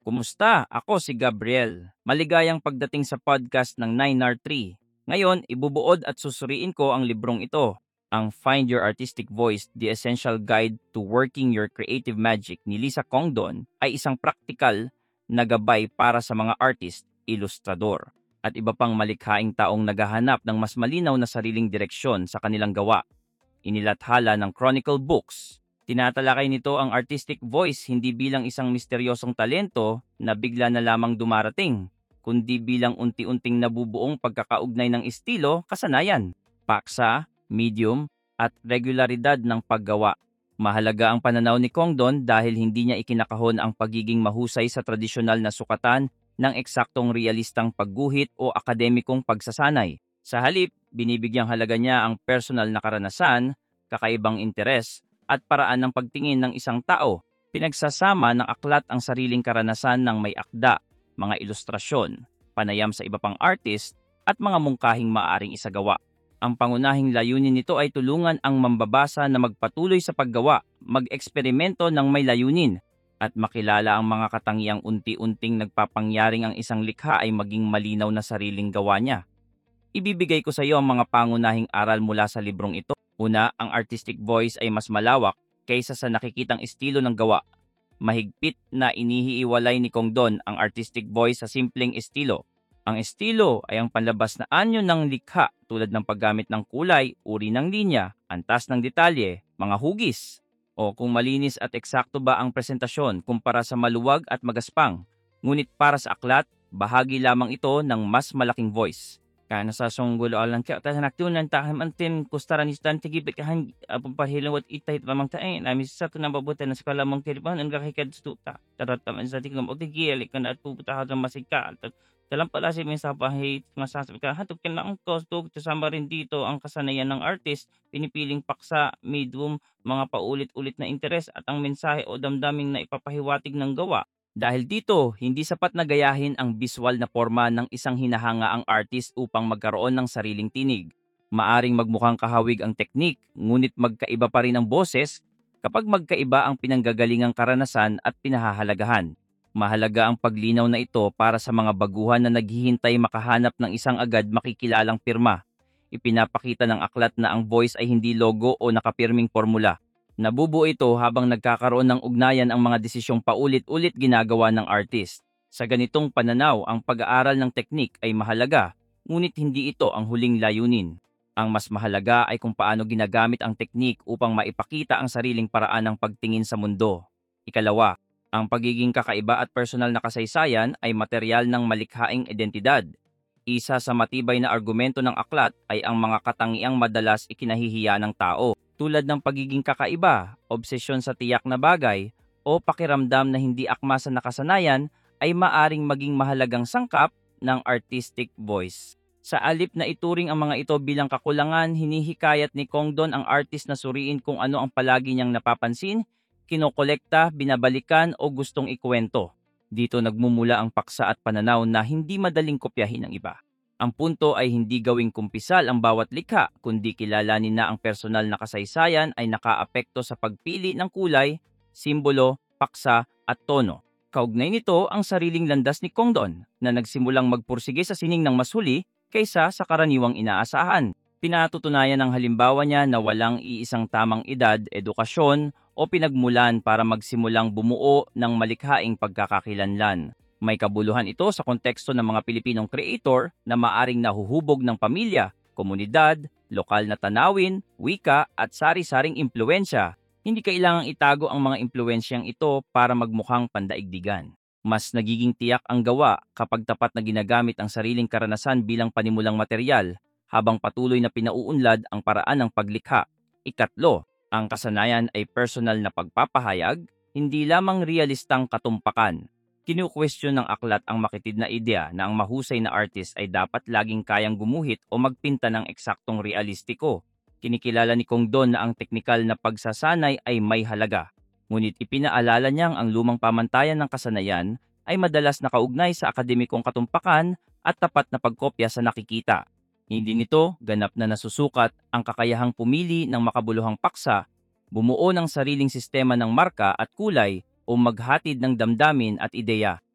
Kumusta? Ako si Gabriel. Maligayang pagdating sa podcast ng 9R3. Ngayon, ibubuod at susuriin ko ang librong ito, ang Find Your Artistic Voice, The Essential Guide to Working Your Creative Magic ni Lisa Congdon ay isang praktikal na gabay para sa mga artist, ilustrador, at iba pang malikhaing taong naghahanap ng mas malinaw na sariling direksyon sa kanilang gawa. Inilathala ng Chronicle Books. Tinatalakay nito ang artistic voice hindi bilang isang misteryosong talento na bigla na lamang dumarating, kundi bilang unti-unting nabubuong pagkakaugnay ng estilo, kasanayan, paksa, medium, at regularidad ng paggawa. Mahalaga ang pananaw ni Congdon dahil hindi niya ikinakahon ang pagiging mahusay sa tradisyonal na sukatan ng eksaktong realistang pagguhit o akademikong pagsasanay. Sa halip, binibigyang halaga niya ang personal na karanasan, kakaibang interes, at paraan ng pagtingin ng isang tao. Pinagsasama ng aklat ang sariling karanasan ng may akda, mga ilustrasyon, panayam sa iba pang artist, at mga mungkahing maaaring isagawa. Ang pangunahing layunin nito ay tulungan ang mambabasa na magpatuloy sa paggawa, mag-eksperimento ng may layunin, at makilala ang mga katangiang unti-unting nagpapangyaring ang isang likha ay maging malinaw na sariling gawa niya. Ibibigay ko sa iyo ang mga pangunahing aral mula sa librong ito. Una, ang artistic voice ay mas malawak kaysa sa nakikitang estilo ng gawa. Mahigpit na inihiiwalay ni Congdon ang artistic voice sa simpleng estilo. Ang estilo ay ang panlabas na anyo ng likha tulad ng paggamit ng kulay, uri ng linya, antas ng detalye, mga hugis, o kung malinis at eksakto ba ang presentasyon kumpara sa maluwag at magaspang. Ngunit para sa aklat, bahagi lamang ito ng mas malaking voice. Kaya sa sunggulo alang kaya tayo naktunan tahan antin kustaran istan tigibit kahan pagpahilawat itay tamang tain ami sa to nababutan na sa kalamang telefon ang kakikad stuta tarataman sa tingam o tigil kan at puputa ha masika dalam pala si sa pahit masasabi ka hatok kin lang ko to kasama rin dito ang kasanayan ng artist pinipiling paksa medium mga paulit-ulit na interes at ang mensahe o damdaming na ipapahiwatig ng gawa. Dahil dito, hindi sapat na gayahin ang biswal na forma ng isang hinahanga ang artist upang magkaroon ng sariling tinig. Maaring magmukhang kahawig ang teknik, ngunit magkaiba pa rin ang boses kapag magkaiba ang pinanggagalingang karanasan at pinahahalagahan. Mahalaga ang paglinaw na ito para sa mga baguhan na naghihintay makahanap ng isang agad makikilalang pirma. Ipinapakita ng aklat na ang voice ay hindi logo o nakapirming formula. Nabubuo ito habang nagkakaroon ng ugnayan ang mga desisyong paulit-ulit ginagawa ng artist. Sa ganitong pananaw, ang pag-aaral ng teknik ay mahalaga, ngunit hindi ito ang huling layunin. Ang mas mahalaga ay kung paano ginagamit ang teknik upang maipakita ang sariling paraan ng pagtingin sa mundo. Ikalawa, ang pagiging kakaiba at personal na kasaysayan ay materyal ng malikhaing identidad. Isa sa matibay na argumento ng aklat ay ang mga katangiang madalas ikinahihiya ng tao, tulad ng pagiging kakaiba, obsesyon sa tiyak na bagay, o pakiramdam na hindi akma sa nakasanayan ay maaring maging mahalagang sangkap ng artistic voice. Sa alip na ituring ang mga ito bilang kakulangan, hinihikayat ni Congdon ang artist na suriin kung ano ang palagi niyang napapansin, kinokolekta, binabalikan o gustong ikwento. Dito nagmumula ang paksa at pananaw na hindi madaling kopyahin ng iba. Ang punto ay hindi gawing kumpisal ang bawat likha, kundi kilalanin na ang personal na kasaysayan ay nakaapekto sa pagpili ng kulay, simbolo, paksa at tono. Kaugnay nito ang sariling landas ni Congdon na nagsimulang magpursige sa sining ng mas huli kaysa sa karaniwang inaasahan. Pinatutunayan ng halimbawa niya na walang iisang tamang edad, edukasyon o pinagmulan para magsimulang bumuo ng malikhaing pagkakakilanlan. May kabuluhan ito sa konteksto ng mga Pilipinong creator na maaring nahuhubog ng pamilya, komunidad, lokal na tanawin, wika at sari-saring impluensya. Hindi kailangang itago ang mga impluensyang ito para magmukhang pandaigdigan. Mas nagiging tiyak ang gawa kapag tapat na ginagamit ang sariling karanasan bilang panimulang material habang patuloy na pinauunlad ang paraan ng paglikha. Ikatlo, ang kasanayan ay personal na pagpapahayag, hindi lamang realistang katumpakan. Kinu-question ng aklat ang makitid na ideya na ang mahusay na artist ay dapat laging kayang gumuhit o magpinta ng eksaktong realistiko. Kinikilala ni Congdon na ang teknikal na pagsasanay ay may halaga. Ngunit ipinaalala niyang ang lumang pamantayan ng kasanayan ay madalas nakaugnay sa akademikong katumpakan at tapat na pagkopya sa nakikita. Hindi nito ganap na nasusukat ang kakayahang pumili ng makabuluhang paksa, bumuo ng sariling sistema ng marka at kulay o maghatid ng damdamin at ideya.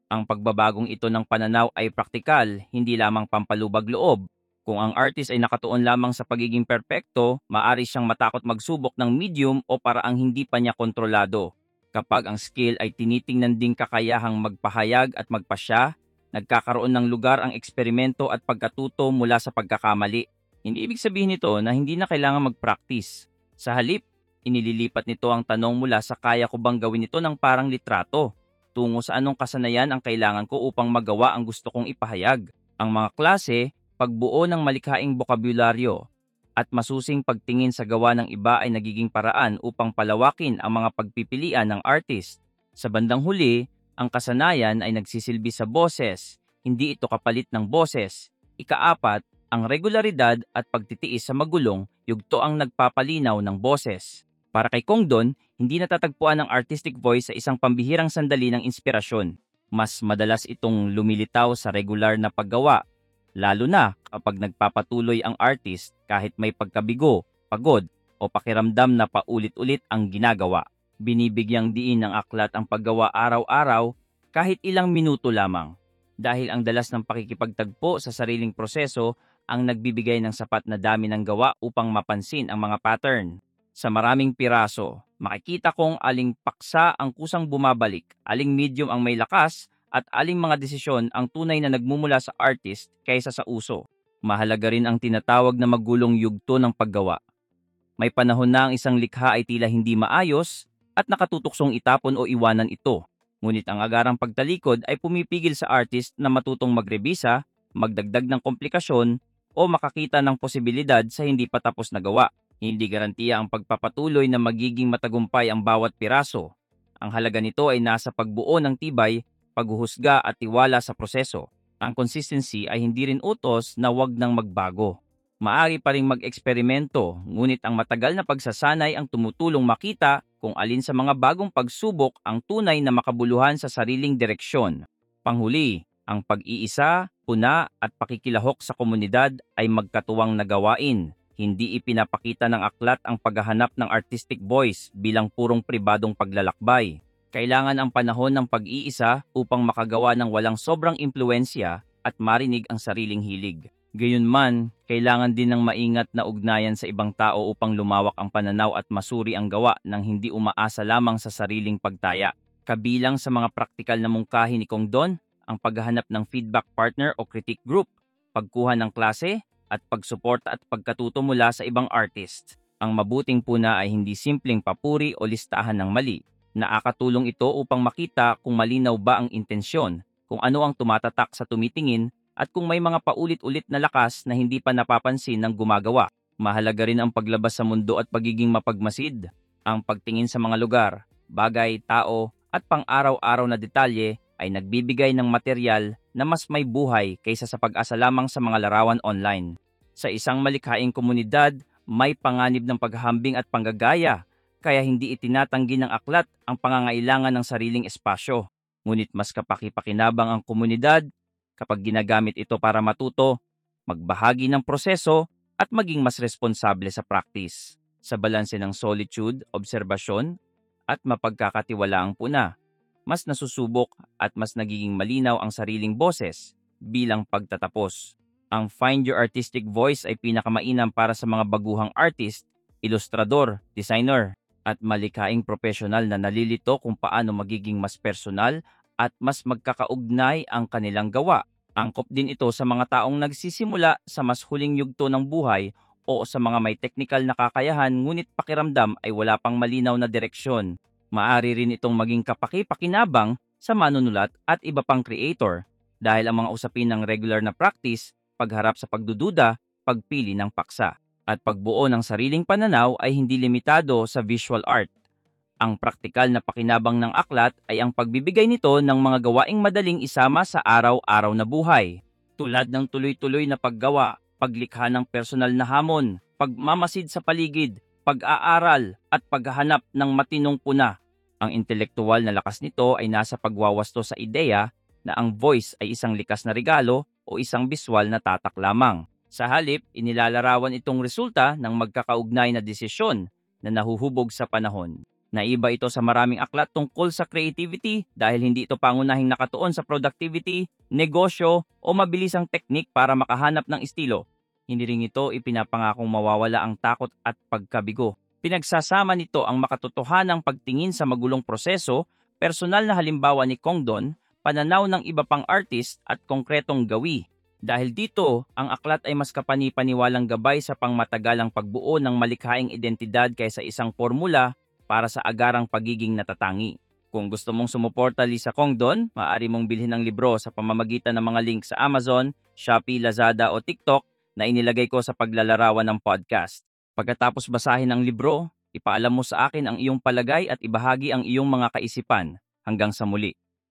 Ang pagbabagong ito ng pananaw ay praktikal, hindi lamang pampalubag loob. Kung ang artist ay nakatuon lamang sa pagiging perpekto, maaari siyang matakot magsubok ng medium o paraang hindi pa niya kontrolado. Kapag ang skill ay tinitingnan ding kakayahang magpahayag at magpasya, nagkakaroon ng lugar ang eksperimento at pagkatuto mula sa pagkakamali. Hindi ibig sabihin nito na hindi na kailangan mag-practice. Sa halip, inililipat nito ang tanong mula sa kaya ko bang gawin ito ng parang litrato tungo sa anong kasanayan ang kailangan ko upang magawa ang gusto kong ipahayag. Ang mga klase, pagbuo ng malikhaing bokabularyo, at masusing pagtingin sa gawa ng iba ay nagiging paraan upang palawakin ang mga pagpipilian ng artist. Sa bandang huli, ang kasanayan ay nagsisilbi sa boses, hindi ito kapalit ng boses. Ikaapat, ang regularidad at pagtitiis sa magulong, yugto ang nagpapalinaw ng boses. Para kay Kongdon, hindi natatagpuan ang artistic voice sa isang pambihirang sandali ng inspirasyon. Mas madalas itong lumilitaw sa regular na paggawa, lalo na kapag nagpapatuloy ang artist kahit may pagkabigo, pagod, o pakiramdam na paulit-ulit ang ginagawa. Binibigyang diin ng aklat ang paggawa araw-araw kahit ilang minuto lamang. Dahil ang dalas ng pakikipagtagpo sa sariling proseso ang nagbibigay ng sapat na dami ng gawa upang mapansin ang mga pattern. Sa maraming piraso, makikita kong aling paksa ang kusang bumabalik, aling medium ang may lakas, at aling mga desisyon ang tunay na nagmumula sa artist kaysa sa uso. Mahalaga rin ang tinatawag na magulong yugto ng paggawa. May panahon na ang isang likha ay tila hindi maayos at nakatutuksong itapon o iwanan ito. Ngunit ang agarang pagtalikod ay pumipigil sa artist na matutong magrebisa, magdagdag ng komplikasyon, o makakita ng posibilidad sa hindi pa tapos na gawa. Hindi garantiya ang pagpapatuloy na magiging matagumpay ang bawat piraso. Ang halaga nito ay nasa pagbuo ng tibay, paghuhusga at tiwala sa proseso. Ang consistency ay hindi rin utos na wag nang magbago. Maari pa ring mag-eksperimento, ngunit ang matagal na pagsasanay ang tumutulong makita kung alin sa mga bagong pagsubok ang tunay na makabuluhan sa sariling direksyon. Panghuli, ang pag-iisa, puna at pakikilahok sa komunidad ay magkatuwang na gawain. Hindi ipinapakita ng aklat ang paghahanap ng artistic voice bilang purong pribadong paglalakbay. Kailangan ang panahon ng pag-iisa upang makagawa ng walang sobrang impluensya at marinig ang sariling hilig. Gayunman, kailangan din ng maingat na ugnayan sa ibang tao upang lumawak ang pananaw at masuri ang gawa nang hindi umaasa lamang sa sariling pagtaya. Kabilang sa mga praktikal na mungkahi ni Kongdon, ang paghahanap ng feedback partner o critique group, pagkuha ng klase, at pagsuporta at pagkatuto mula sa ibang artist. Ang mabuting puna ay hindi simpleng papuri o listahan ng mali. Nakakatulong ito upang makita kung malinaw ba ang intensyon, kung ano ang tumatatak sa tumitingin, at kung may mga paulit-ulit na lakas na hindi pa napapansin ng gumagawa. Mahalaga rin ang paglabas sa mundo at pagiging mapagmasid. Ang pagtingin sa mga lugar, bagay, tao, at pang-araw-araw na detalye ay nagbibigay ng material na mas may buhay kaysa sa pag-asa lamang sa mga larawan online. Sa isang malikhaing komunidad, may panganib ng paghahambing at panggagaya, kaya hindi itinatanggi ng aklat ang pangangailangan ng sariling espasyo. Ngunit mas kapaki-pakinabang ang komunidad kapag ginagamit ito para matuto, magbahagi ng proseso, at maging mas responsable sa practice. Sa balanse ng solitude, obserbasyon, at mapagkakatiwalaang puna, mas nasusubok at mas nagiging malinaw ang sariling boses bilang pagtatapos. Ang Find Your Artistic Voice ay pinakamainam para sa mga baguhang artist, ilustrador, designer, at malikhaing profesional na nalilito kung paano magiging mas personal at mas magkakaugnay ang kanilang gawa. Angkop din ito sa mga taong nagsisimula sa mas huling yugto ng buhay o sa mga may teknikal na kakayahan ngunit pakiramdam ay wala pang malinaw na direksyon. Maaari rin itong maging kapaki-pakinabang sa manunulat at iba pang creator dahil ang mga usapin ng regular na practice, pagharap sa pagdududa, pagpili ng paksa, at pagbuo ng sariling pananaw ay hindi limitado sa visual art. Ang praktikal na pakinabang ng aklat ay ang pagbibigay nito ng mga gawaing madaling isama sa araw-araw na buhay, tulad ng tuloy-tuloy na paggawa, paglikha ng personal na hamon, pagmamasid sa paligid, pag-aaral at paghahanap ng matinong puna. Ang intelektual na lakas nito ay nasa pagwawasto sa ideya na ang voice ay isang likas na regalo o isang biswal na tatak lamang. Sa halip, inilalarawan itong resulta ng magkakaugnay na desisyon na nahuhubog sa panahon. Naiba ito sa maraming aklat tungkol sa creativity dahil hindi ito pangunahing nakatuon sa productivity, negosyo o mabilisang teknik para makahanap ng estilo. Hindi rin ito ipinapangakong mawawala ang takot at pagkabigo. Pinagsasama nito ang makatotohanang pagtingin sa magulong proseso, personal na halimbawa ni Kong Don, pananaw ng iba pang artist at konkretong gawi. Dahil dito, ang aklat ay mas kapani-paniwalang gabay sa pangmatagalang pagbuo ng malikhaing identidad kaysa isang formula para sa agarang pagiging natatangi. Kung gusto mong sumuporta sa Kong Don, maaari mong bilhin ang libro sa pamamagitan ng mga link sa Amazon, Shopee, Lazada o TikTok na inilagay ko sa paglalarawan ng podcast. Pagkatapos basahin ang libro, ipaalam mo sa akin ang iyong palagay at ibahagi ang iyong mga kaisipan. Hanggang sa muli.